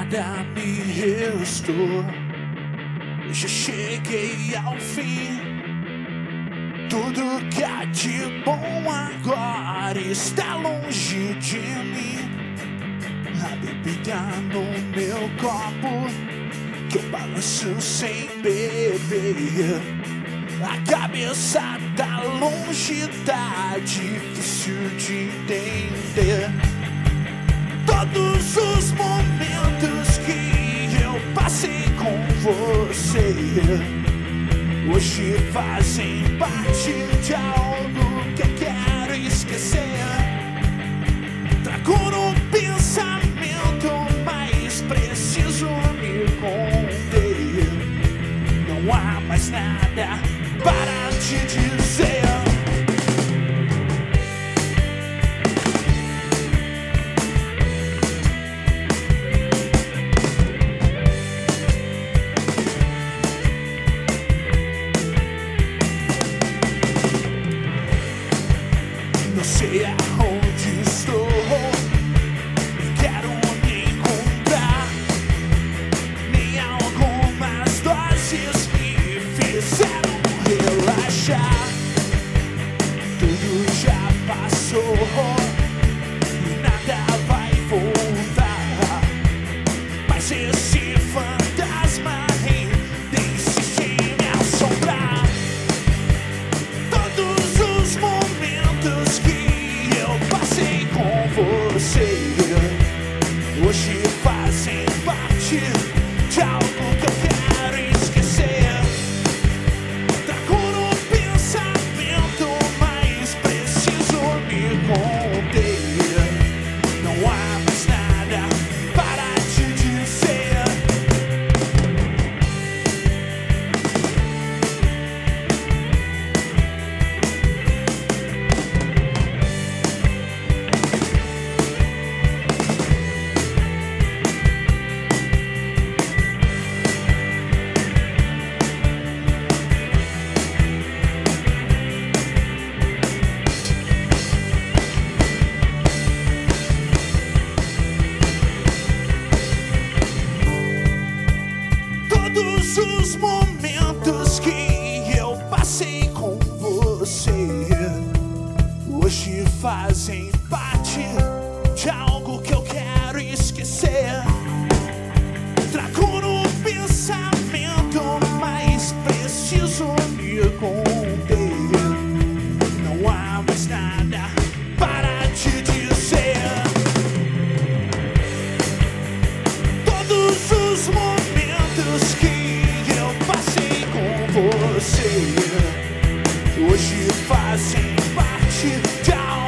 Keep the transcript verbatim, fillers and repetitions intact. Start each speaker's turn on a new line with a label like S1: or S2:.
S1: nada me restou. Já cheguei ao fim. Tudo que há de bom agora está longe de mim. A bebida no meu copo que eu balanço sem beber. A cabeça tá longe, tá difícil de entender. Todos os momentos que eu passei com você hoje fazem parte de algo que eu quero esquecer. Trago no pensamento, mas preciso me conter. Não há mais nada para te dizer. Não sei aonde estou, quero me encontrar. Nem algumas doses me fizeram relaxar. Tudo já passou e nada vai voltar. Mas esse fantasma ainda insiste em me assombrar. Todos os momentos que eu passei com você hoje fazem parte de algo que eu quero esquecer. Trago no pensamento, mas preciso me conter. Não há mais nada para te dizer. Todos os momentos que eu passei com você hoje fazem parte de algo que eu quero esquecer. Trago no pensamento, mas preciso me conter. Não há mais nada para te dizer. Todos os momentos que eu passei com você hoje fazem parte de algo